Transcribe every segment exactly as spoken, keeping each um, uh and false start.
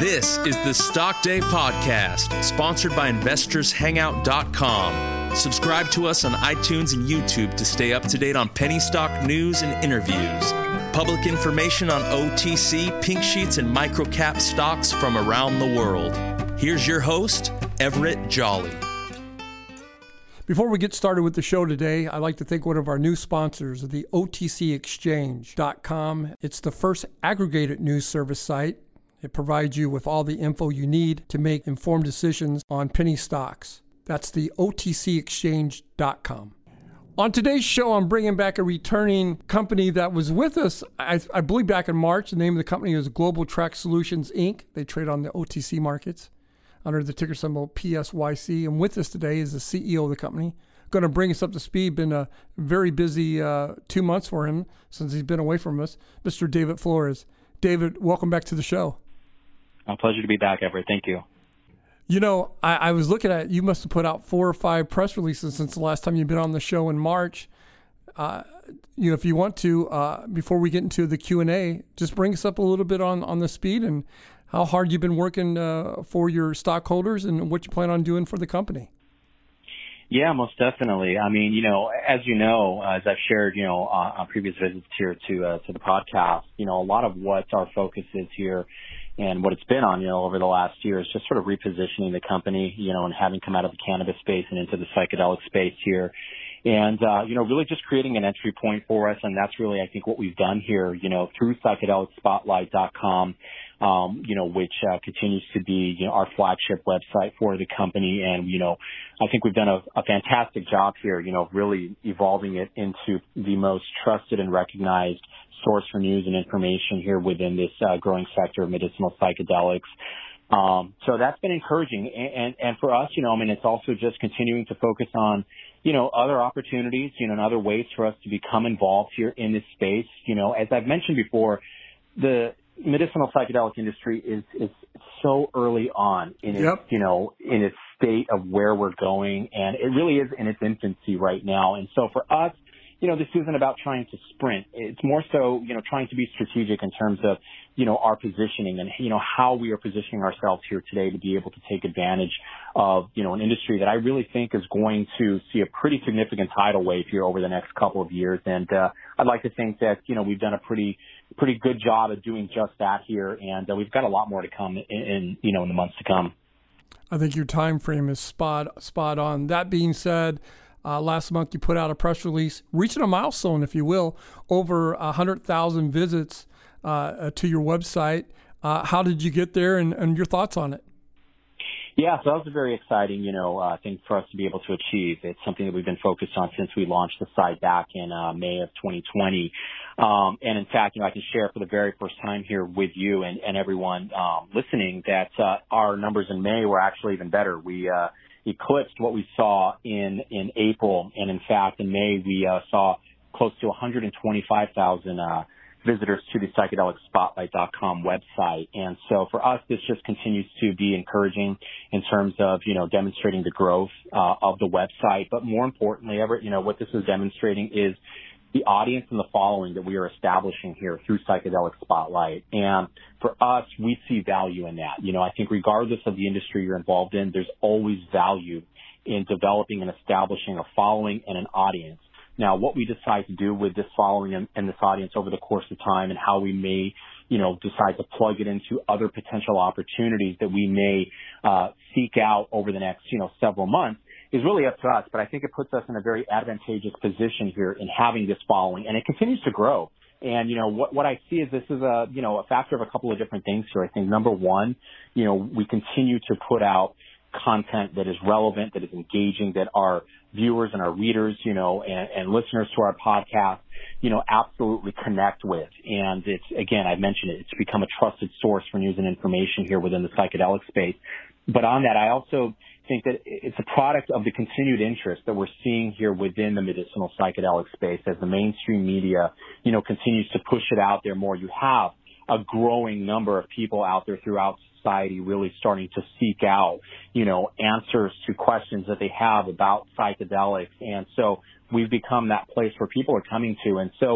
This is the Stock Day Podcast, sponsored by Investors Hangout dot com. Subscribe to us on iTunes and YouTube to stay up to date on penny stock news and interviews. Public information on O T C, pink sheets, and microcap stocks from around the world. Here's your host, Everett Jolly. Before we get started with the show today, I'd like to thank one of our new sponsors, the O T C Exchange dot com. It's the first aggregated news service site. It provides you with all the info you need to make informed decisions on penny stocks. That's the O T C Exchange dot com. On today's show, I'm bringing back a returning company that was with us, I, I believe, back in March. The name of the company is Global Track Solutions, Incorporated. They trade on the O T C markets under the ticker symbol P S Y C. And with us today is the C E O of the company. Going to bring us up to speed. Been a very busy uh, two months for him since he's been away from us, Mister David Flores. David, welcome back to the show. A pleasure to be back, Everett. Thank you. You know, I, I was looking at, you must have put out four or five press releases since the last time you've been on the show in March. Uh, you know, if you want to, uh, before we get into the Q and A, just bring us up a little bit on, on the speed and how hard you've been working uh, for your stockholders and what you plan on doing for the company. Yeah, most definitely. I mean, you know, as you know, as I've shared, you know, on, on previous visits here to uh, to the podcast, you know, a lot of what our focus is here and what it's been on, you know, over the last year is just sort of repositioning the company, you know, and having come out of the cannabis space and into the psychedelic space here. And, uh, you know, really just creating an entry point for us. And that's really, I think, what we've done here, you know, through psychedelic spotlight dot com, um, you know, which uh, continues to be, you know, our flagship website for the company. And, you know, I think we've done a, a fantastic job here, you know, really evolving it into the most trusted and recognized source for news and information here within this uh, growing sector of medicinal psychedelics. Um, so that's been encouraging. And, and, and for us, you know, I mean, it's also just continuing to focus on, you know, other opportunities, you know, and other ways for us to become involved here in this space. You know, as I've mentioned before, the medicinal psychedelic industry is, is so early on in its, yep. you know, in its state of where we're going. And it really is in its infancy right now. And so for us, you know, this isn't about trying to sprint. It's more so, you know, trying to be strategic in terms of, you know, our positioning and, you know, how we are positioning ourselves here today to be able to take advantage of, you know, an industry that I really think is going to see a pretty significant tidal wave here over the next couple of years. And uh, I'd like to think that, you know, we've done a pretty, pretty good job of doing just that here. And uh, we've got a lot more to come in, in, you know, in the months to come. I think your time frame is spot, spot on. That being said, Uh, last month, you put out a press release, reaching a milestone, if you will, over one hundred thousand visits uh, to your website. Uh, how did you get there and, and your thoughts on it? Yeah, so that was a very exciting, you know, uh, thing for us to be able to achieve. It's something that we've been focused on since we launched the site back in uh, May of twenty twenty. Um, and in fact, you know, I can share for the very first time here with you and, and everyone um, listening that uh, our numbers in May were actually even better. We uh, eclipsed what we saw in, in April. And in fact, in May, we uh, saw close to one hundred twenty-five thousand uh, visitors to the psychedelic spotlight dot com website. And so for us, this just continues to be encouraging in terms of, you know, demonstrating the growth uh, of the website. But more importantly, Everett, you know, what this is demonstrating is the audience and the following that we are establishing here through Psychedelic Spotlight. And for us, we see value in that. You know, I think regardless of the industry you're involved in, there's always value in developing and establishing a following and an audience. Now, what we decide to do with this following and, and this audience over the course of time and how we may, you know, decide to plug it into other potential opportunities that we may uh, seek out over the next, you know, several months is really up to us. But I think it puts us in a very advantageous position here in having this following, and it continues to grow. And, you know, what, what I see is this is a, you know, a factor of a couple of different things here. I think number one, you know, we continue to put out content that is relevant, that is engaging, that our viewers and our readers, you know, and, and listeners to our podcast, you know, absolutely connect with. And it's, again, I mentioned it, it's become a trusted source for news and information here within the psychedelic space. But on that, I also think that it's a product of the continued interest that we're seeing here within the medicinal psychedelic space as the mainstream media, you know, continues to push it out there more. You have a growing number of people out there throughout society really starting to seek out, you know, answers to questions that they have about psychedelics. And so we've become that place where people are coming to. And so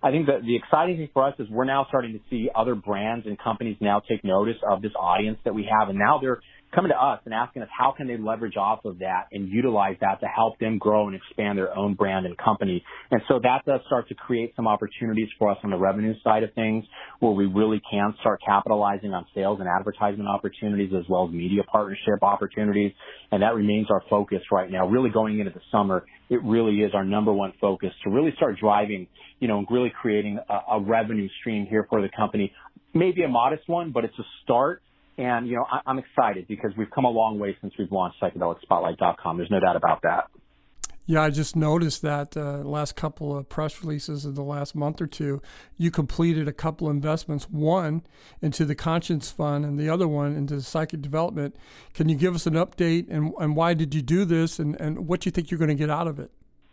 I think that the exciting thing for us is we're now starting to see other brands and companies now take notice of this audience that we have, and now they're coming to us and asking us how can they leverage off of that and utilize that to help them grow and expand their own brand and company. And so that does start to create some opportunities for us on the revenue side of things where we really can start capitalizing on sales and advertisement opportunities as well as media partnership opportunities. And that remains our focus right now. Really going into the summer, it really is our number one focus to really start driving, you know, really creating a, a revenue stream here for the company. Maybe a modest one, but it's a start. And, you know, I, I'm excited because we've come a long way since we've launched psychedelic spotlight dot com. There's no doubt about that. Yeah, I just noticed that uh, last couple of press releases in the last month or two, you completed a couple investments, one into the Conscience Fund and the other one into Psychic Development. Can you give us an update and, and why did you do this and, and what you think you're going to get out of it?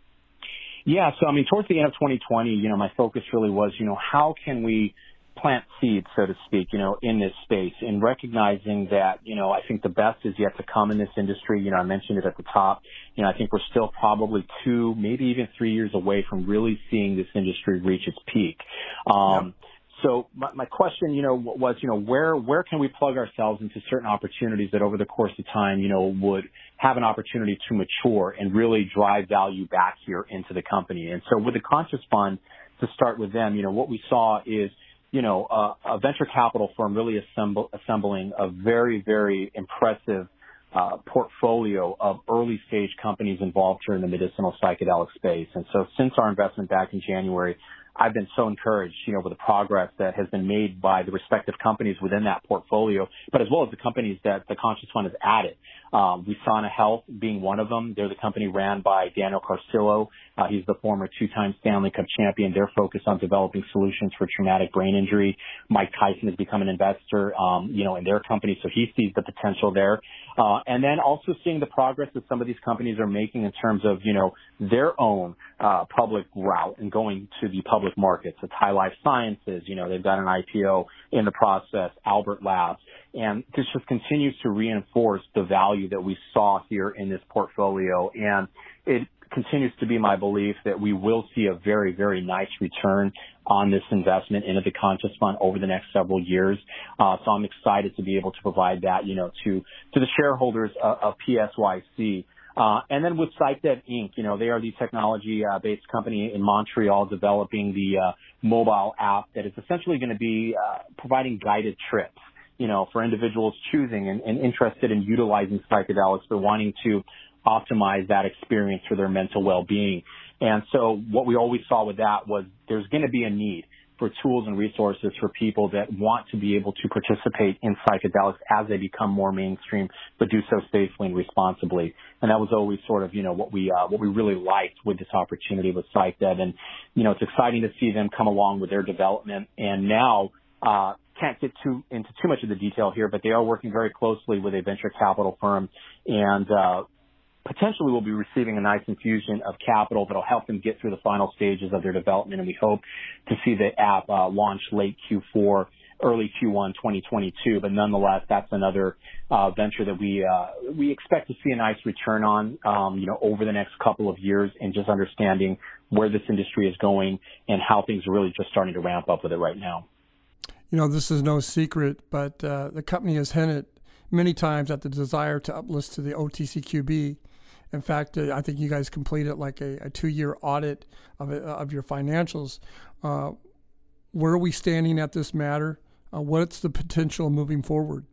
Yeah, so, I mean, towards the end of twenty twenty, you know, my focus really was, you know, how can we plant seeds, so to speak, you know, in this space and recognizing that, you know, I think the best is yet to come in this industry. You know, I mentioned it at the top. You know, I think we're still probably two, maybe even three years away from really seeing this industry reach its peak. Um, yep. So my, my question, you know, was, you know, where, where can we plug ourselves into certain opportunities that over the course of time, you know, would have an opportunity to mature and really drive value back here into the company. And so with the Conscious Fund, to start with them, you know, what we saw is, you know, uh, a venture capital firm really assemble, assembling a very, very impressive uh, portfolio of early stage companies involved here in the medicinal psychedelic space. And so since our investment back in January, I've been so encouraged, you know, with the progress that has been made by the respective companies within that portfolio, but as well as the companies that the Conscious Fund has added. Um, Visana Health being one of them. They're the company ran by Daniel Carcillo. Uh, he's the former two-time Stanley Cup champion. They're focused on developing solutions for traumatic brain injury. Mike Tyson has become an investor, um, you know, in their company, so he sees the potential there. Uh, and then also seeing the progress that some of these companies are making in terms of, you know, their own uh, public route and going to the public markets. It's High Life Sciences, you know, they've got an I P O in the process, Albert Labs. And this just continues to reinforce the value that we saw here in this portfolio. And it continues to be my belief that we will see a very, very nice return on this investment into the Conscious Fund over the next several years. Uh, so I'm excited to be able to provide that, you know, to, to the shareholders of, of P S Y C. Uh, and then with PsychDev Incorporated, you know, they are the technology-based uh, company in Montreal developing the uh, mobile app that is essentially going to be uh, providing guided trips, you know, for individuals choosing and, and interested in utilizing psychedelics but wanting to optimize that experience for their mental well-being. And so what we always saw with that was there's going to be a need for tools and resources for people that want to be able to participate in psychedelics as they become more mainstream, but do so safely and responsibly. And that was always sort of, you know, what we, uh, what we really liked with this opportunity with PsychDev. And, you know, it's exciting to see them come along with their development. And now, uh, can't get too into too much of the detail here, but they are working very closely with a venture capital firm and, uh, potentially we'll be receiving a nice infusion of capital that'll help them get through the final stages of their development, and we hope to see the app uh, launch late Q four, early Q one twenty twenty-two. But nonetheless, that's another uh, venture that we uh, we expect to see a nice return on, um, you know, over the next couple of years, and just understanding where this industry is going and how things are really just starting to ramp up with it right now. You know, this is no secret, but uh, the company has hinted many times at the desire to uplist to the O T C Q B. In fact, uh, I think you guys completed like a, a two-year audit of it, of your financials. Uh, where are we standing at this matter? Uh, what's the potential moving forward?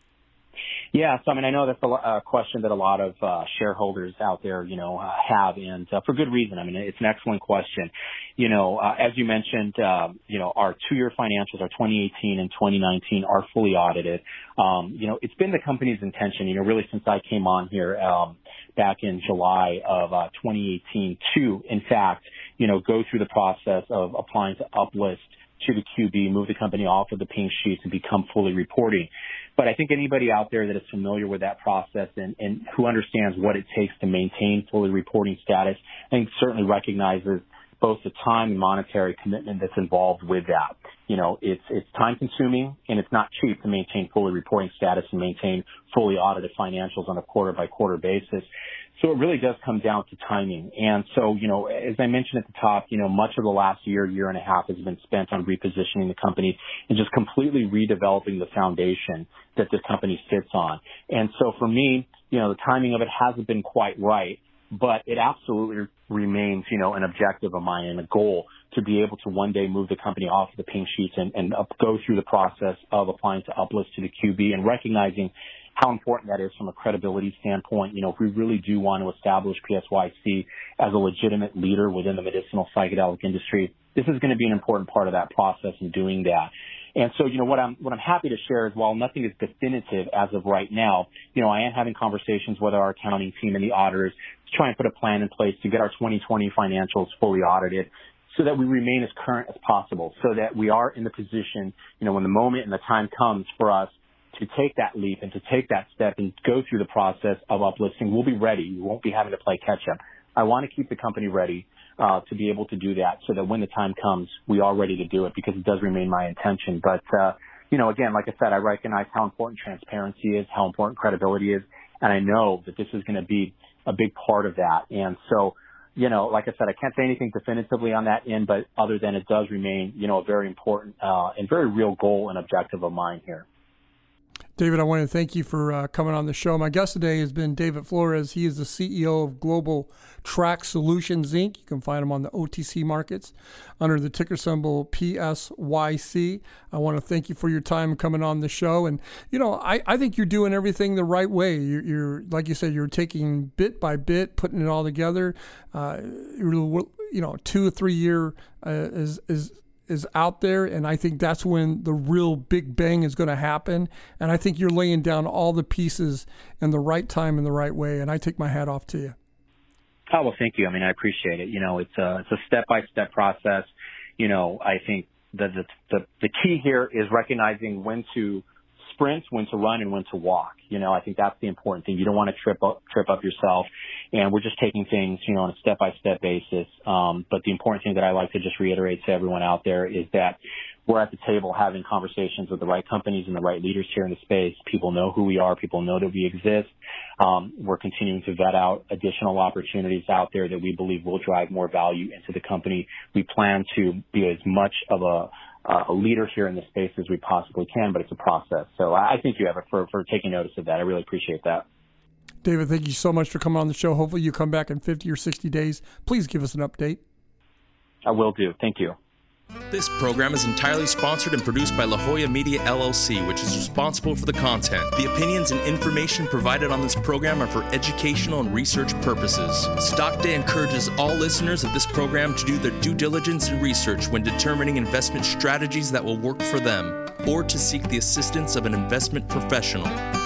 Yeah, so I mean, I know that's a, a question that a lot of uh, shareholders out there, you know, uh, have, and uh, for good reason. I mean, it's an excellent question. You know, uh, as you mentioned, uh, you know, our two-year financials, our twenty eighteen and twenty nineteen, are fully audited. Um, you know, it's been the company's intention, you know, really since I came on here um, back in July of uh, twenty eighteen to, in fact, you know, go through the process of applying to uplist to the Q B, move the company off of the pink sheets and become fully reporting. But I think anybody out there that is familiar with that process and, and who understands what it takes to maintain fully reporting status, I think certainly recognizes both the time and monetary commitment that's involved with that. you know, it's, it's time consuming and it's not cheap to maintain fully reporting status and maintain fully audited financials on a quarter by quarter basis. So it really does come down to timing. And so, you know, as I mentioned at the top, you know, much of the last year, year and a half has been spent on repositioning the company and just completely redeveloping the foundation that this company sits on. And so for me, you know, the timing of it hasn't been quite right, but it absolutely remains, you know, an objective of mine and a goal to be able to one day move the company off of the pink sheets and, and up, go through the process of applying to uplist to the Q B and recognizing how important that is from a credibility standpoint. You know, if we really do want to establish P S Y C as a legitimate leader within the medicinal psychedelic industry, this is going to be an important part of that process in doing that. And so, you know, what I'm, what I'm happy to share is while nothing is definitive as of right now, you know, I am having conversations with our accounting team and the auditors to try and put a plan in place to get our twenty twenty financials fully audited so that we remain as current as possible, so that we are in the position, you know, when the moment and the time comes for us to take that leap and to take that step and go through the process of uplisting, we'll be ready. We won't be having to play catch up. I want to keep the company ready uh, to be able to do that so that when the time comes, we are ready to do it, because it does remain my intention. But, uh, you know, again, like I said, I recognize how important transparency is, how important credibility is, and I know that this is going to be a big part of that. And so, you know, like I said, I can't say anything definitively on that end, but other than it does remain, you know, a very important uh, and very real goal and objective of mine here. David, I want to thank you for uh, coming on the show. My guest today has been David Flores. He is the C E O of Global Track Solutions, Incorporated. You can find him on the O T C markets under the ticker symbol P S Y C. I want to thank you for your time coming on the show. And, you know, I, I think you're doing everything the right way. You're, you're, like you said, you're taking bit by bit, putting it all together. Uh, you know, two or three year uh, is is is out there, and I think that's when the real big bang is going to happen. And I think you're laying down all the pieces in the right time in the right way, and I take my hat off to you. Oh, well, thank you. I mean, I appreciate it. You know, it's a, it's a step-by-step process. You know, I think the, the, the, the key here is recognizing when to sprint, when to run, and when to walk. You know, I think that's the important thing. You don't want to trip up, trip up yourself. And we're just taking things, you know, on a step-by-step basis. Um, but the important thing that I like to just reiterate to everyone out there is that we're at the table having conversations with the right companies and the right leaders here in the space. People know who we are. People know that we exist. Um, we're continuing to vet out additional opportunities out there that we believe will drive more value into the company. We plan to be as much of a Uh, a leader here in the space as we possibly can, but it's a process. So I thank you, Evan, for, for taking notice of that. I really appreciate that. David, thank you so much for coming on the show. Hopefully you come back in fifty or sixty days. Please give us an update. I will do. Thank you. This program is entirely sponsored and produced by La Jolla Media, L L C, which is responsible for the content. The opinions and information provided on this program are for educational and research purposes. Stock Day encourages all listeners of this program to do their due diligence and research when determining investment strategies that will work for them, or to seek the assistance of an investment professional.